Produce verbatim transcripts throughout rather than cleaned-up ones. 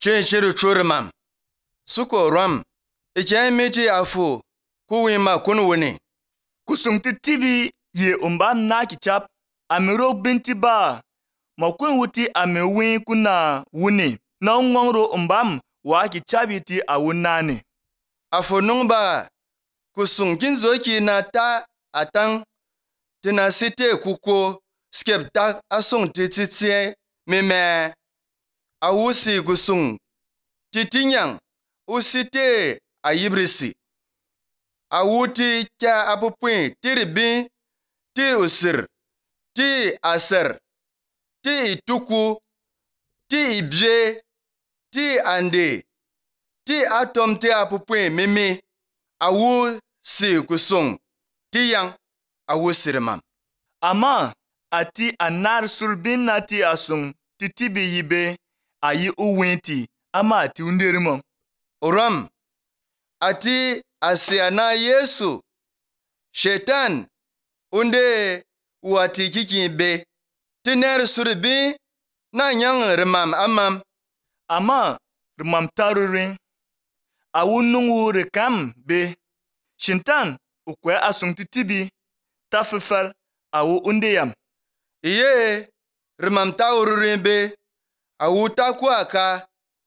chenchiru churmam. Suko ram. Ichen miti afu. Kuwima kunwuni. Kusung ti tibi ye umbam na kichap. Amiro binti ba. Makun wuti ame win kuna wuni. Na ngongro umbam wa kichabi ti awunani. Afu nungba. Kusung kinzoki na ta atang. Tina site kuko. Skep tak asung tititie. Mime. Awusi kusung. Titinyang. Usite ayibrisi. Awuti kya apupin tiribi. Ti usir. Ti aser. Ti ituku. Ti ibye. Ti ande. Ti atom ti apupin mimi. Awu si kusung. Ti yang. Awu sirmam. Ama ati anar surbin na ti asung ti tibi yibe ayi uwenti ama ati underimam. Uram. Ati asiana Yesu. Shetan. Unde wati kiki be. Tiner surbi na nyang remam amam. Ama remam tarurin. Awu nungu rekam be. Shintan ukwe asung ti tibi. Tafifar awu undeyam. Iye remam ta ururin be. Awu ta kuaka.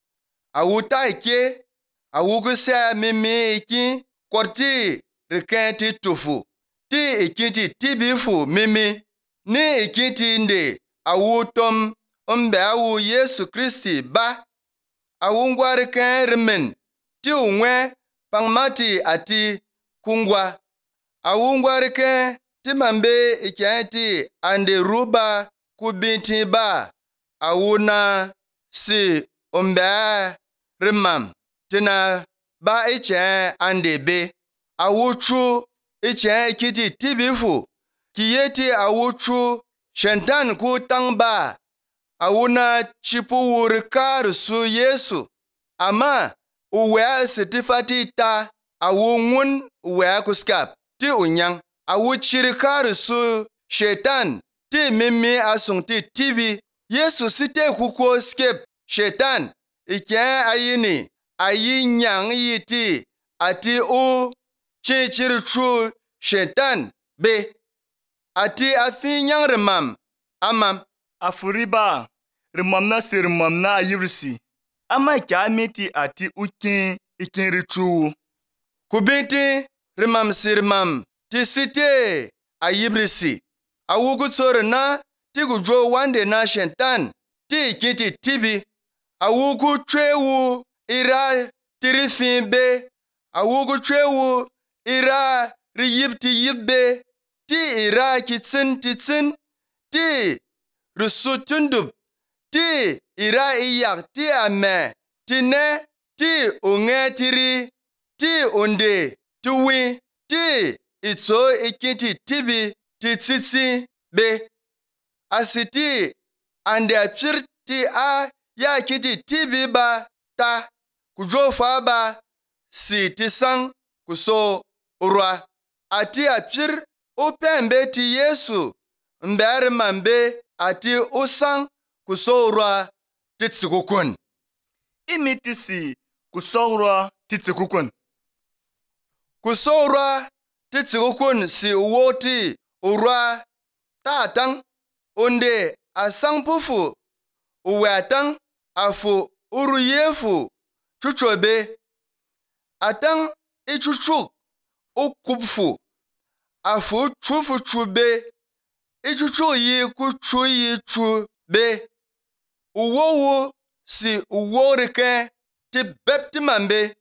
Awu ta ike. Awu gusa mimi iki. Korti rekenti tufu. Ti ikiti tibifu mimi. Ni ikiti nde. Awu tom. Umbe awu Yesu Kristi ba. Awu ngwa reken remen. Ti unwe. Pangmati ati kungwa. Awu ngwa reken. Ti mambe ikianti ande ruba kubinti ba. Awu na si umbe remam. Tina ba ichen ande be. Awu chu ichen ikiti tibifu. Kiyeti awu chu shentan ku tangba. Awu na chipu wurikar su Yesu. Ama uwe sitifati ta. Awu ngun uwe kuskap. Ti unyang. Awu chirikar su shetan. Ti mimi asung ti tibi. Yesu site kuko skep shetan. Iken ayini. Ayi nyang yiti. Ati u chichirichu shetan be. Ati afi nyang remam. Amam. Afuriba. Remam na si remam na ayibrisi. Ama kya meti ati ukin ikin richu. Kubinti remam si remam. Ti site ayibrisi. Awu kutsore na. Ti kujo wande na shentan. Ti ikiti tibi. Awu kutwewu ira tirifin be. Awu kutwewu ira riyib ti yibbe. Ti ira kitsin titsin. Ti rusutundub. Ti ira iyak ti ame. Ti ne. Ti unge tiri. Ti unde. Ti wi. Ti itso ikiti tibi. Ti tsitsi be. Asiti ande apir ti a ya kiti tibi ba ta. Kujo fa ba. Si ti sang kuso urwa. Ati apir upembe ti Yesu. Mbere mambe ati usang kuso urwa titsikukun. Imi tisi kusongro titsikukun. Kuso urwa titsikukun si uwoti urwa tatang. Unde asang pufu. Uwe atang afu uru yefu. Chuchobe. Atang ichuchuk. Ukupfu. Afu chufu chube. Ichuchu yi kuchu yi chube. Uwowu si uwo reken. Ti bep ti mambe.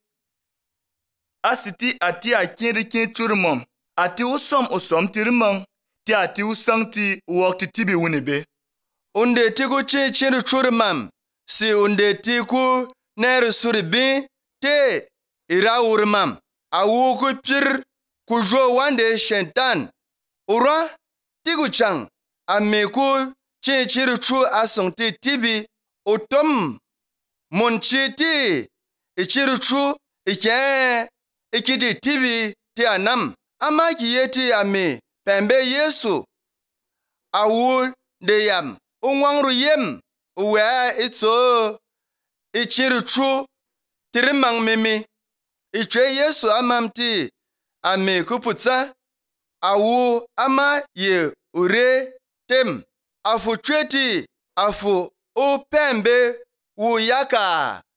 Asiti ati akin rikin churmom. Ati usom usom tirimang. Ti ati usang ti uwok ti tibi wunibe. Unde tiku chi chiru churmam. Si unde tiku neru suribi. Te ira urmam. Awu ku pir kujo wande shentan. Ura tiku chang. Ameku chi chiru chu asung ti tibi. Utom munchi ti ichiru chu iken ikiti tibi ti anam. Ama kiyeti ame pembe Yesu. Awu de yam. Unwangru yem. Uwe itso ichiri tru tiri mang mimi ichwe Yesu amamti ame kuputsa awu ama ye ure tem afu chweti afu upembe wu yaka.